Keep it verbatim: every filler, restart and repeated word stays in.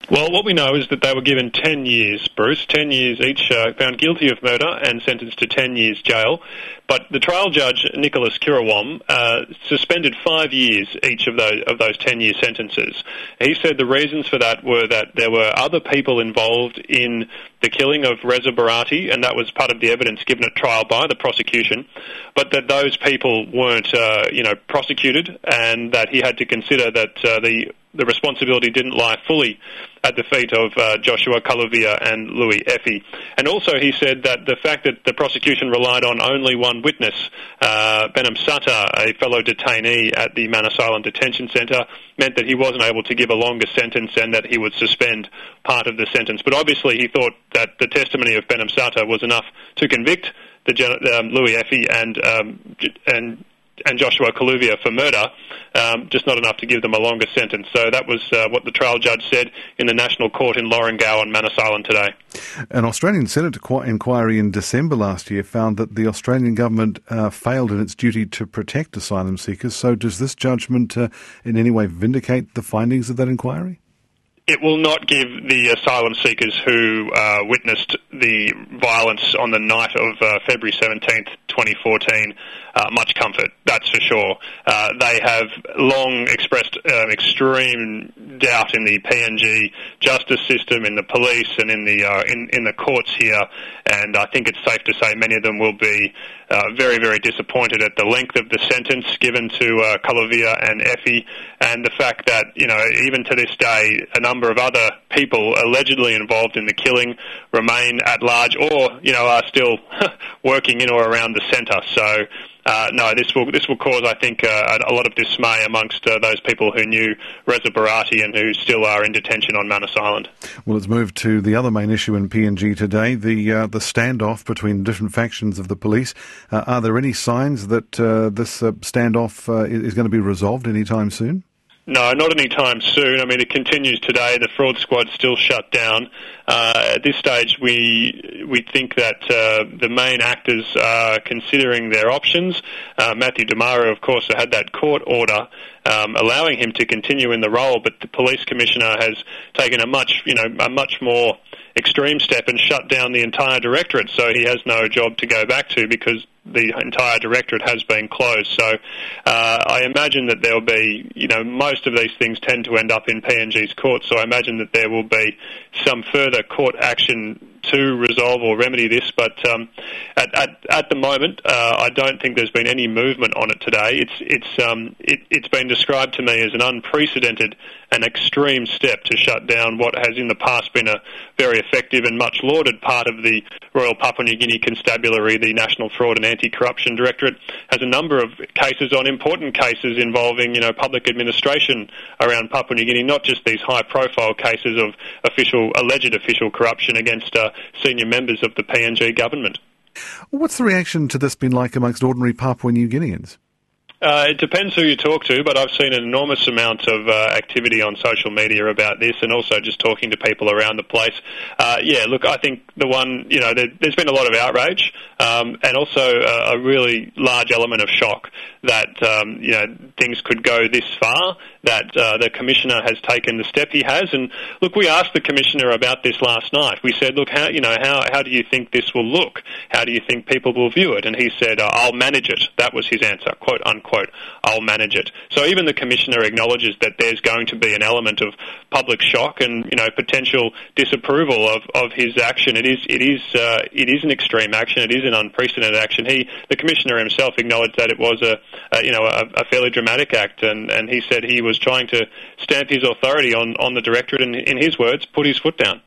Well, what we know is that they were given ten years, Bruce, ten years each, uh, found guilty of murder and sentenced to ten years jail. But the trial judge, Nicholas Kirawam, uh, suspended five years each of those of those ten-year sentences. He said the reasons for that were that there were other people involved in the killing of Reza Barati, and that was part of the evidence given at trial by the prosecution, but that those people weren't, uh, you know, prosecuted, and that he had to consider that uh, the the responsibility didn't lie fully at the feet of uh, Joshua Kalovia and Louis Effie. And also he said that the fact that the prosecution relied on only one witness, uh, Behnam Sattar, a fellow detainee at the Manus Island Detention Centre, meant that he wasn't able to give a longer sentence and that he would suspend part of the sentence. But obviously he thought that the testimony of Behnam Sattar was enough to convict the um, Louis Effie and um, and and Joshua Kalovia for murder, um, just not enough to give them a longer sentence. So that was uh, what the trial judge said in the National Court in Lorengau on Manus Island today. An Australian Senate inquiry in December last year found that the Australian government uh, failed in its duty to protect asylum seekers. So does this judgment uh, in any way vindicate the findings of that inquiry? It will not give the asylum seekers who uh, witnessed the violence on the night of uh, February seventeenth, twenty fourteen, uh, much comfort, that's for sure. Uh, they have long expressed um, extreme doubt in the P N G justice system, in the police and in the uh, in, in the courts here, and I think it's safe to say many of them will be uh, very, very disappointed at the length of the sentence given to uh, Kalovia and Effie, and the fact that, you know, even to this day, a number of other people allegedly involved in the killing remain at large or, you know, are still working in or around the centre. So, uh, no, this will this will cause, I think, uh, a lot of dismay amongst uh, those people who knew Reza Barati and who still are in detention on Manus Island. Well, let's move to the other main issue in P N G today, the uh, the standoff between different factions of the police. Uh, are there any signs that uh, this uh, standoff uh, is going to be resolved anytime soon? No, not anytime soon. I mean, it continues today. The fraud squad's still shut down. Uh, at this stage, we we think that uh, the main actors are considering their options. Uh, Matthew Damaro, of course, had that court order um, allowing him to continue in the role, but the police commissioner has taken a much, you know, a much more extreme step and shut down the entire directorate, so he has no job to go back to because the entire directorate has been closed. So uh, I imagine that there will be, you know, most of these things tend to end up in P N G's court, so I imagine that there will be some further court action to resolve or remedy this, but um, at, at at the moment, uh, I don't think there's been any movement on it today. It's it's um, it, it's been described to me as an unprecedented and extreme step to shut down what has in the past been a very effective and much lauded part of the Royal Papua New Guinea Constabulary. The National Fraud and Anti-Corruption Directorate has a number of cases on important cases involving, you know, public administration around Papua New Guinea, not just these high-profile cases of official, alleged official corruption against uh, senior members of the P N G government. What's the reaction to this been like amongst ordinary Papua New Guineans? Uh, it depends who you talk to, but I've seen an enormous amount of uh, activity on social media about this, and also just talking to people around the place. Uh, yeah, look, I think the one, you know, there, there's been a lot of outrage, um, and also a, a really large element of shock that, um, you know, things could go this far, that uh, the Commissioner has taken the step he has. And look, we asked the Commissioner about this last night. We said, look, how, you know, how, how do you think this will look? How do you think people will view it? And he said, uh, I'll manage it. That was his answer, quote unquote, I'll manage it. So even the Commissioner acknowledges that there's going to be an element of public shock and, you know, potential disapproval of, of his action. It is, it is, uh, it is an extreme action. It is an unprecedented action. He, the Commissioner himself acknowledged that it was a, a you know, a, a fairly dramatic act, and, and he said he was trying to stamp his authority on, on the directorate and, in his words, put his foot down.